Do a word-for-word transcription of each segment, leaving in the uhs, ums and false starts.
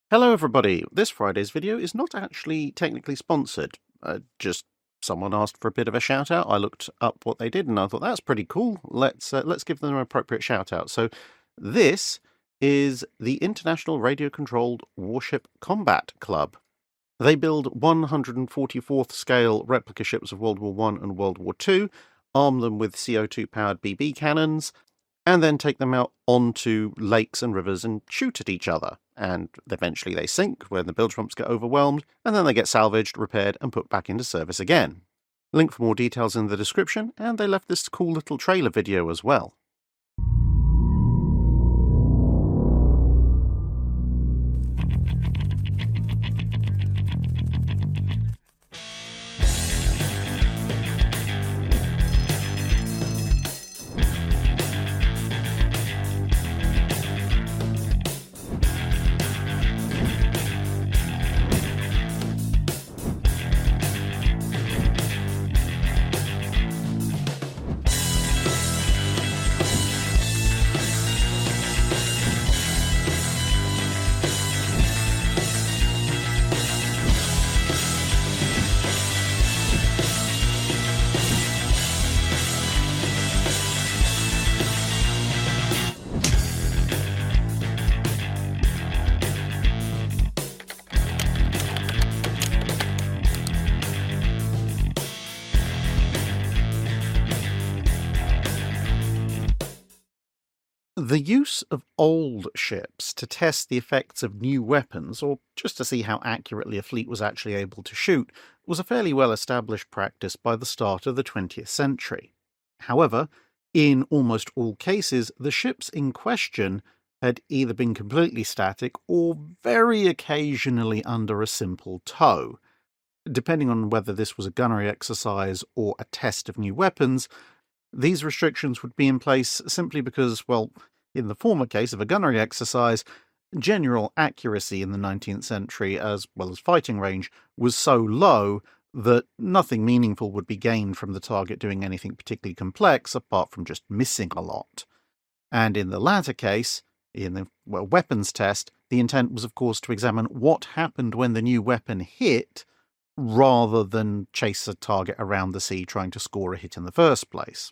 Hello everybody, this Friday's video is not actually technically sponsored, uh, just someone asked for a bit of a shout out. I looked up what they did and I thought that's pretty cool, let's uh, let's give them an appropriate shout out. So this is the International Radio Controlled Warship Combat Club. They build one hundred forty-fourth scale replica ships of World War One and World War Two, arm them with C O two powered B B cannons, and then take them out onto lakes and rivers and shoot at each other. And eventually they sink when the bilge pumps get overwhelmed, and then they get salvaged, repaired, and put back into service again. Link for more details in the description, and they left this cool little trailer video as well. The use of old ships to test the effects of new weapons, or just to see how accurately a fleet was actually able to shoot, was a fairly well-established practice by the start of the twentieth century. However, in almost all cases, the ships in question had either been completely static or very occasionally under a simple tow. Depending on whether this was a gunnery exercise or a test of new weapons, these restrictions would be in place simply because, well, in the former case of a gunnery exercise, general accuracy in the nineteenth century, as well as fighting range, was so low that nothing meaningful would be gained from the target doing anything particularly complex apart from just missing a lot. And in the latter case, in the well, weapons test, the intent was of course to examine what happened when the new weapon hit, rather than chase a target around the sea trying to score a hit in the first place.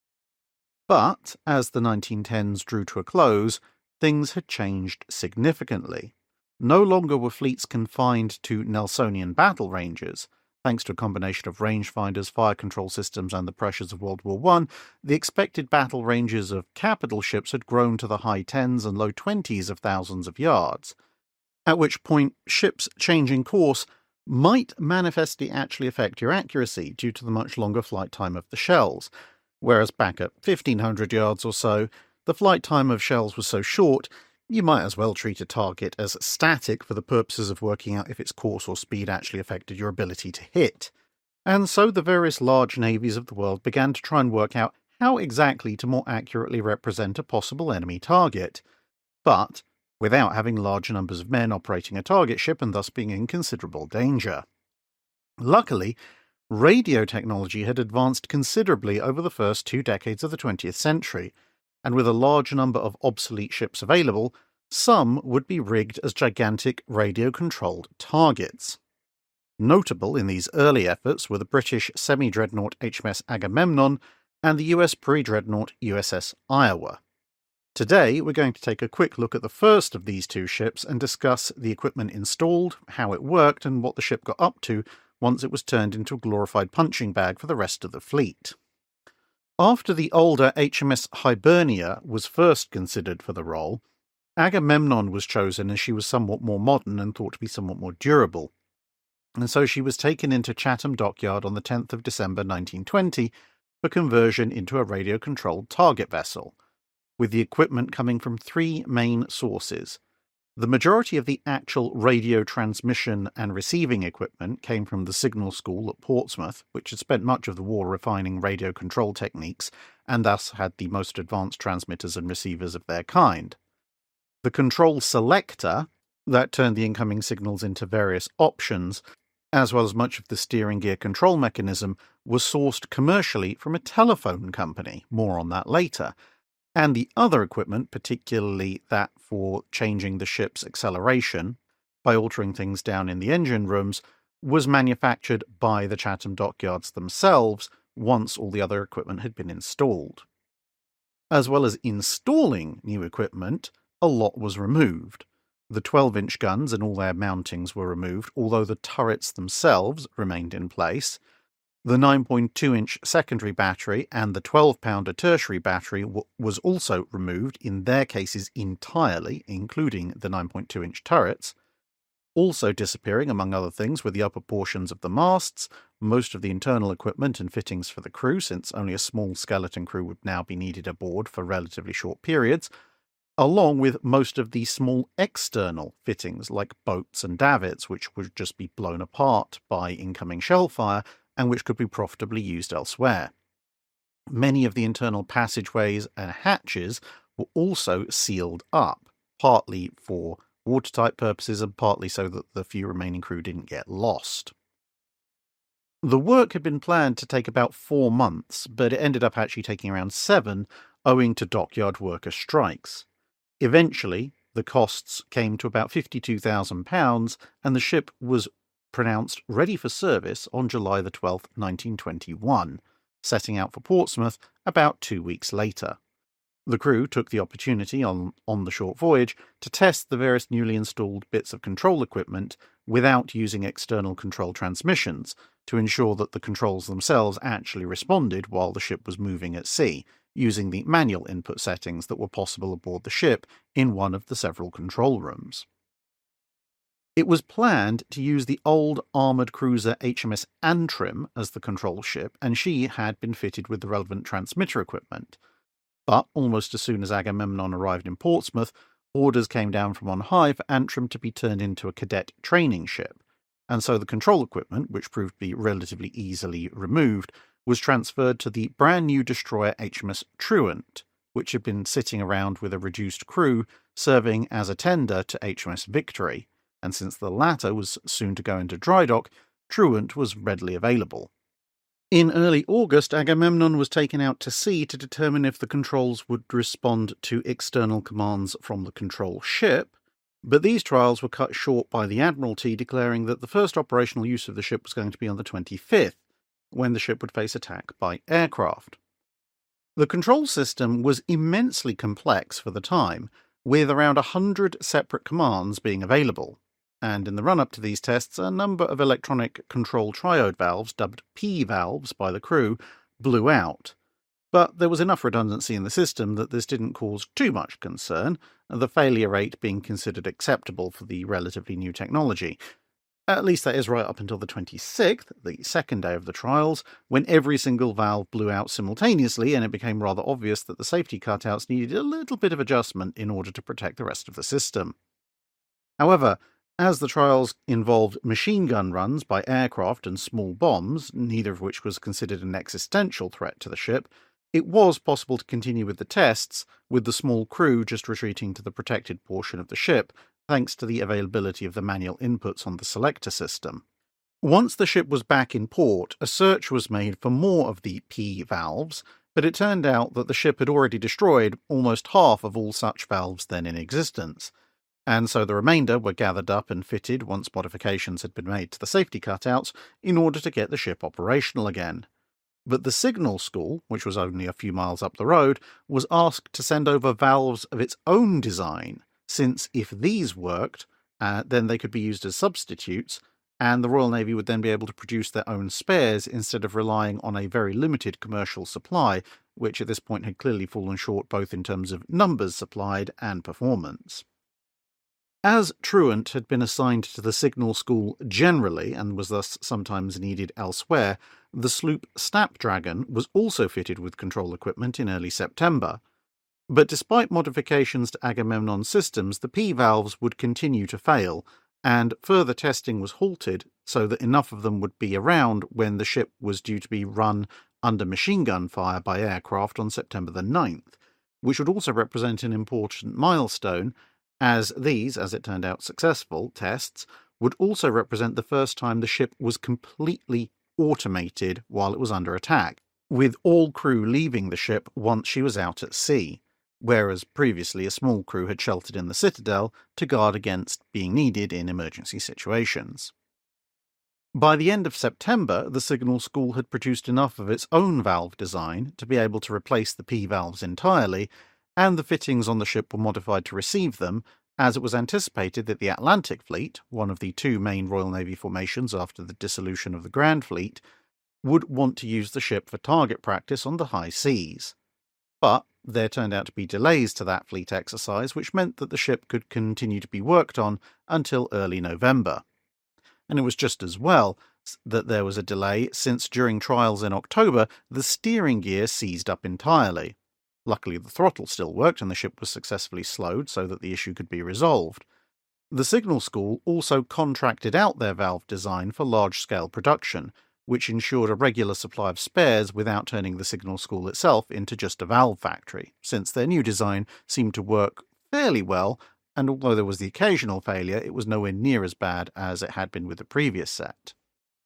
But, as the nineteen tens drew to a close, things had changed significantly. No longer were fleets confined to Nelsonian battle ranges. Thanks to a combination of rangefinders, fire control systems, and the pressures of World War One, the expected battle ranges of capital ships had grown to the high tens and low twenties of thousands of yards, at which point ships changing course might manifestly actually affect your accuracy due to the much longer flight time of the shells. Whereas back at fifteen hundred yards or so, the flight time of shells was so short, you might as well treat a target as static for the purposes of working out if its course or speed actually affected your ability to hit. And so the various large navies of the world began to try and work out how exactly to more accurately represent a possible enemy target, but without having large numbers of men operating a target ship and thus being in considerable danger. Luckily, radio technology had advanced considerably over the first two decades of the twentieth century, and with a large number of obsolete ships available, some would be rigged as gigantic radio-controlled targets. Notable in these early efforts were the British semi-dreadnought H M S Agamemnon and the U S pre-dreadnought U S S Iowa. Today, we're going to take a quick look at the first of these two ships and discuss the equipment installed, how it worked, and what the ship got up to once it was turned into a glorified punching bag for the rest of the fleet. After the older H M S Hibernia was first considered for the role, Agamemnon was chosen as she was somewhat more modern and thought to be somewhat more durable, and so she was taken into Chatham Dockyard on the tenth of December nineteen twenty for conversion into a radio-controlled target vessel, with the equipment coming from three main sources. The majority of the actual radio transmission and receiving equipment came from the Signal School at Portsmouth, which had spent much of the war refining radio control techniques, and thus had the most advanced transmitters and receivers of their kind. The control selector, that turned the incoming signals into various options, as well as much of the steering gear control mechanism, was sourced commercially from a telephone company, more on that later, and the other equipment, particularly that for changing the ship's acceleration, by altering things down in the engine rooms, was manufactured by the Chatham Dockyards themselves once all the other equipment had been installed. As well as installing new equipment, a lot was removed. The twelve-inch guns and all their mountings were removed, although the turrets themselves remained in place. The nine point two inch secondary battery and the twelve-pounder tertiary battery w- was also removed, in their cases entirely, including the nine point two inch turrets. Also disappearing, among other things, were the upper portions of the masts, most of the internal equipment and fittings for the crew, since only a small skeleton crew would now be needed aboard for relatively short periods, along with most of the small external fittings like boats and davits, which would just be blown apart by incoming shell fire and which could be profitably used elsewhere. Many of the internal passageways and hatches were also sealed up, partly for watertight purposes and partly so that the few remaining crew didn't get lost. The work had been planned to take about four months, but it ended up actually taking around seven, owing to dockyard worker strikes. Eventually, the costs came to about fifty-two thousand pounds, and the ship was pronounced ready for service on July the twelfth, nineteen twenty-one, setting out for Portsmouth about two weeks later. The crew took the opportunity on, on the short voyage to test the various newly installed bits of control equipment without using external control transmissions to ensure that the controls themselves actually responded while the ship was moving at sea, using the manual input settings that were possible aboard the ship in one of the several control rooms. It was planned to use the old armoured cruiser H M S Antrim as the control ship, and she had been fitted with the relevant transmitter equipment. But almost as soon as Agamemnon arrived in Portsmouth, orders came down from on high for Antrim to be turned into a cadet training ship, and so the control equipment, which proved to be relatively easily removed, was transferred to the brand new destroyer H M S Truant, which had been sitting around with a reduced crew, serving as a tender to H M S Victory, and since the latter was soon to go into dry dock, Truant was readily available. In early August, Agamemnon was taken out to sea to determine if the controls would respond to external commands from the control ship, but these trials were cut short by the Admiralty declaring that the first operational use of the ship was going to be on the twenty-fifth, when the ship would face attack by aircraft. The control system was immensely complex for the time, with around a hundred separate commands being available, and in the run-up to these tests, a number of electronic control triode valves, dubbed P-valves by the crew, blew out. But there was enough redundancy in the system that this didn't cause too much concern, the failure rate being considered acceptable for the relatively new technology. At least that is right up until the twenty-sixth, the second day of the trials, when every single valve blew out simultaneously and it became rather obvious that the safety cutouts needed a little bit of adjustment in order to protect the rest of the system. However, as the trials involved machine gun runs by aircraft and small bombs, neither of which was considered an existential threat to the ship, it was possible to continue with the tests, with the small crew just retreating to the protected portion of the ship, thanks to the availability of the manual inputs on the selector system. Once the ship was back in port, a search was made for more of the P-valves, but it turned out that the ship had already destroyed almost half of all such valves then in existence, and so the remainder were gathered up and fitted once modifications had been made to the safety cutouts in order to get the ship operational again. But the signal school, which was only a few miles up the road, was asked to send over valves of its own design, since if these worked, uh, then they could be used as substitutes, and the Royal Navy would then be able to produce their own spares instead of relying on a very limited commercial supply, which at this point had clearly fallen short both in terms of numbers supplied and performance. As Truant had been assigned to the signal school generally, and was thus sometimes needed elsewhere, the sloop Snapdragon was also fitted with control equipment in early September. But despite modifications to Agamemnon's systems, the P-valves would continue to fail, and further testing was halted so that enough of them would be around when the ship was due to be run under machine gun fire by aircraft on September the ninth, which would also represent an important milestone, as these, as it turned out successful, tests would also represent the first time the ship was completely automated while it was under attack, with all crew leaving the ship once she was out at sea. whereas previously a small crew had sheltered in the Citadel to guard against being needed in emergency situations. By the end of September, the Signal School had produced enough of its own valve design to be able to replace the P-valves entirely, and the fittings on the ship were modified to receive them, as it was anticipated that the Atlantic Fleet, one of the two main Royal Navy formations after the dissolution of the Grand Fleet, would want to use the ship for target practice on the high seas. But there turned out to be delays to that fleet exercise, which meant that the ship could continue to be worked on until early November. And it was just as well that there was a delay, since during trials in October, the steering gear seized up entirely. Luckily, the throttle still worked and the ship was successfully slowed so that the issue could be resolved. The Signal School also contracted out their valve design for large-scale production, which ensured a regular supply of spares without turning the Signal School itself into just a valve factory, since their new design seemed to work fairly well, and although there was the occasional failure, it was nowhere near as bad as it had been with the previous set.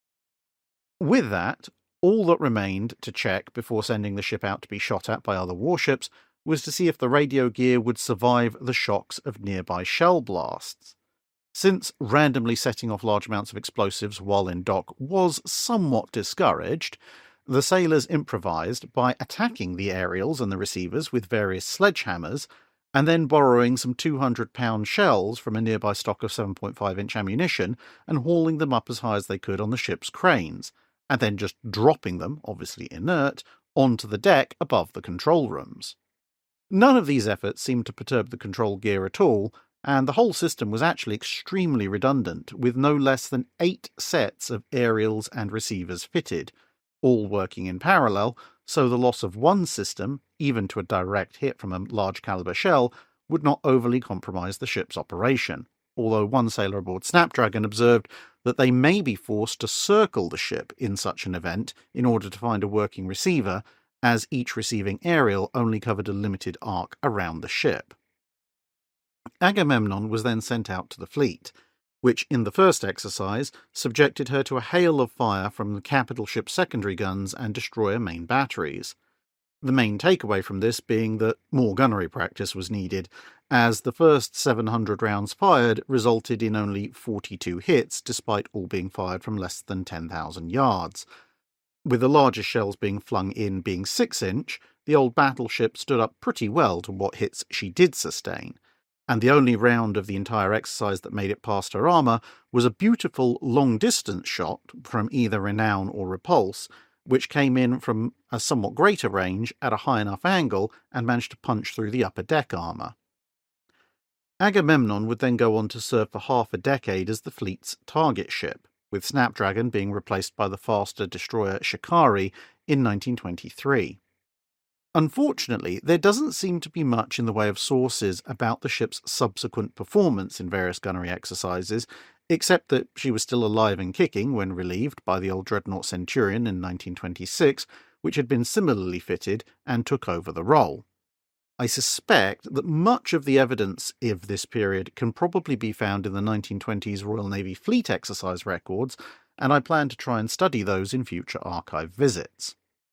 With that, all that remained to check before sending the ship out to be shot at by other warships was to see if the radio gear would survive the shocks of nearby shell blasts. Since randomly setting off large amounts of explosives while in dock was somewhat discouraged, the sailors improvised by attacking the aerials and the receivers with various sledgehammers, and then borrowing some two hundred pound shells from a nearby stock of seven point five inch ammunition and hauling them up as high as they could on the ship's cranes, and then just dropping them, obviously inert, onto the deck above the control rooms. None of these efforts seemed to perturb the control gear at all, and the whole system was actually extremely redundant, with no less than eight sets of aerials and receivers fitted, all working in parallel, so the loss of one system, even to a direct hit from a large-caliber shell, would not overly compromise the ship's operation, although one sailor aboard Snapdragon observed that they may be forced to circle the ship in such an event in order to find a working receiver, as each receiving aerial only covered a limited arc around the ship. Agamemnon was then sent out to the fleet, which in the first exercise subjected her to a hail of fire from the capital ship's secondary guns and destroyer main batteries. The main takeaway from this being that more gunnery practice was needed, as the first seven hundred rounds fired resulted in only forty-two hits, despite all being fired from less than ten thousand yards. With the largest shells being flung in being six inch, the old battleship stood up pretty well to what hits she did sustain, and the only round of the entire exercise that made it past her armour was a beautiful long-distance shot from either Renown or Repulse, which came in from a somewhat greater range at a high enough angle and managed to punch through the upper deck armour. Agamemnon would then go on to serve for half a decade as the fleet's target ship, with Snapdragon being replaced by the faster destroyer Shikari in nineteen twenty-three. Unfortunately, there doesn't seem to be much in the way of sources about the ship's subsequent performance in various gunnery exercises, except that she was still alive and kicking when relieved by the old dreadnought Centurion in nineteen twenty-six, which had been similarly fitted and took over the role. I suspect that much of the evidence of this period can probably be found in the nineteen twenties Royal Navy Fleet exercise records, and I plan to try and study those in future archive visits.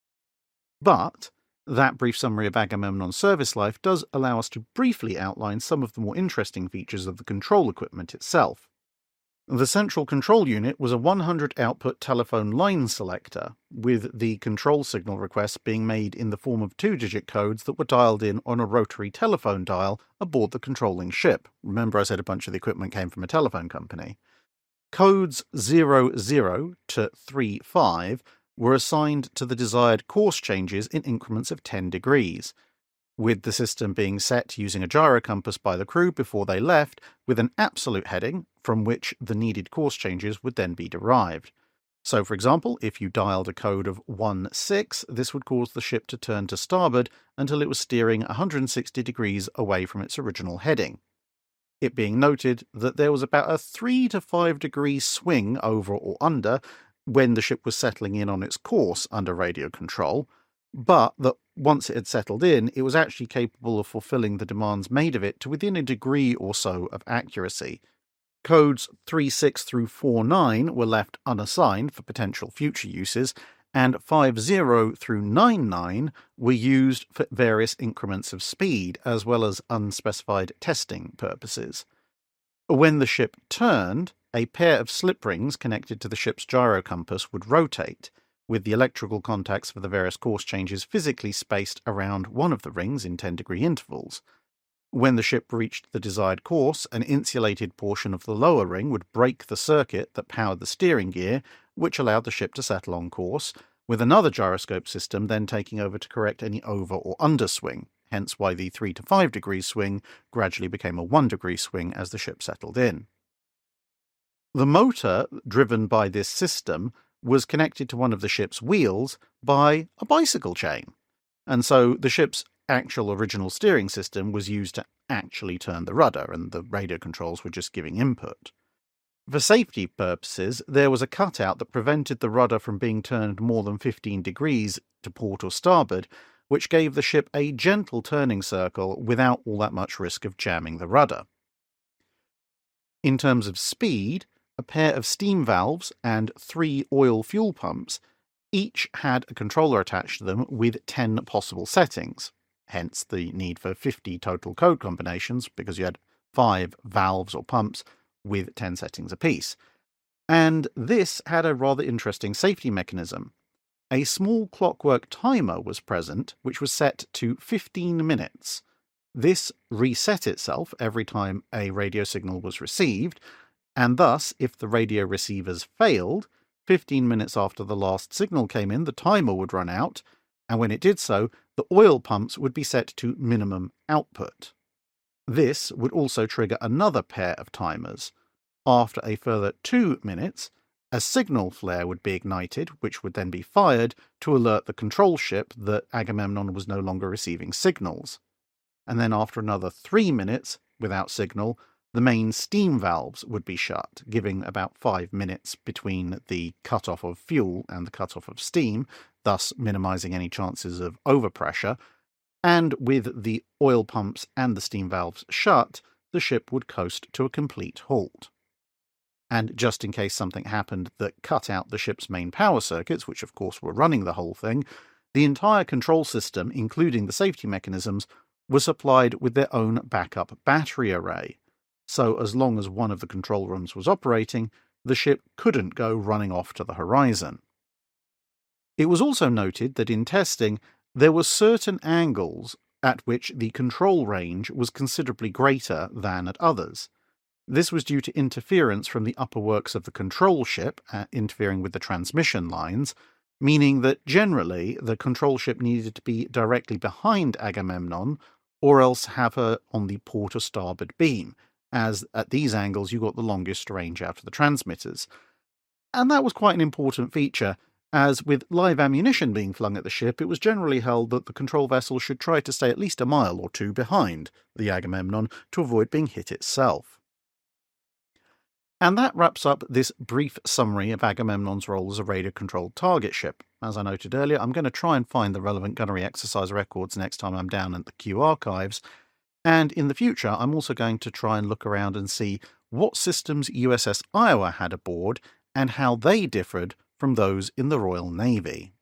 But that brief summary of Agamemnon's service life does allow us to briefly outline some of the more interesting features of the control equipment itself. The central control unit was a one hundred output telephone line selector, with the control signal requests being made in the form of two-digit codes that were dialed in on a rotary telephone dial aboard the controlling ship. Remember I said a bunch of the equipment came from a telephone company. Codes zero zero to three five were assigned to the desired course changes in increments of ten degrees, with the system being set using a gyro compass by the crew before they left, with an absolute heading from which the needed course changes would then be derived. So, for example, if you dialed a code of one six, this would cause the ship to turn to starboard until it was steering one hundred sixty degrees away from its original heading. It being noted that there was about a three to five degree swing over or under when the ship was settling in on its course under radio control, but that once it had settled in, it was actually capable of fulfilling the demands made of it to within a degree or so of accuracy. Codes three six through four nine were left unassigned for potential future uses, and five zero through nine nine were used for various increments of speed, as well as unspecified testing purposes. When the ship turned, a pair of slip rings connected to the ship's gyro compass would rotate, with the electrical contacts for the various course changes physically spaced around one of the rings in ten degree intervals. When the ship reached the desired course, an insulated portion of the lower ring would break the circuit that powered the steering gear, which allowed the ship to settle on course, with another gyroscope system then taking over to correct any over or underswing, hence why the three to five degree swing gradually became a one degree swing as the ship settled in. The motor driven by this system was connected to one of the ship's wheels by a bicycle chain, and so the ship's actual original steering system was used to actually turn the rudder, and the radio controls were just giving input. For safety purposes, there was a cutout that prevented the rudder from being turned more than fifteen degrees to port or starboard, which gave the ship a gentle turning circle without all that much risk of jamming the rudder. In terms of speed, a pair of steam valves and three oil fuel pumps each had a controller attached to them with ten possible settings, hence the need for fifty total code combinations, because you had five valves or pumps with ten settings apiece. And this had a rather interesting safety mechanism. A small clockwork timer was present, which was set to fifteen minutes. This reset itself every time a radio signal was received, and thus, if the radio receivers failed, fifteen minutes after the last signal came in, the timer would run out, and when it did so, the oil pumps would be set to minimum output. This would also trigger another pair of timers. After a further two minutes, a signal flare would be ignited, which would then be fired to alert the control ship that Agamemnon was no longer receiving signals. And then after another three minutes, without signal, the main steam valves would be shut, giving about five minutes between the cut-off of fuel and the cut-off of steam, thus minimizing any chances of overpressure, and with the oil pumps and the steam valves shut, the ship would coast to a complete halt. And just in case something happened that cut out the ship's main power circuits, which of course were running the whole thing, the entire control system, including the safety mechanisms, was supplied with their own backup battery array. So as long as one of the control rooms was operating, the ship couldn't go running off to the horizon. It was also noted that in testing, there were certain angles at which the control range was considerably greater than at others. This was due to interference from the upper works of the control ship, uh, interfering with the transmission lines, meaning that generally the control ship needed to be directly behind Agamemnon, or else have her on the port or starboard beam, as at these angles you got the longest range out of the transmitters. And that was quite an important feature, as with live ammunition being flung at the ship, it was generally held that the control vessel should try to stay at least a mile or two behind the Agamemnon to avoid being hit itself. And that wraps up this brief summary of Agamemnon's role as a radio-controlled target ship. As I noted earlier, I'm going to try and find the relevant gunnery exercise records next time I'm down at the Q archives, and in the future I'm also going to try and look around and see what systems U S S Iowa had aboard and how they differed from those in the Royal Navy.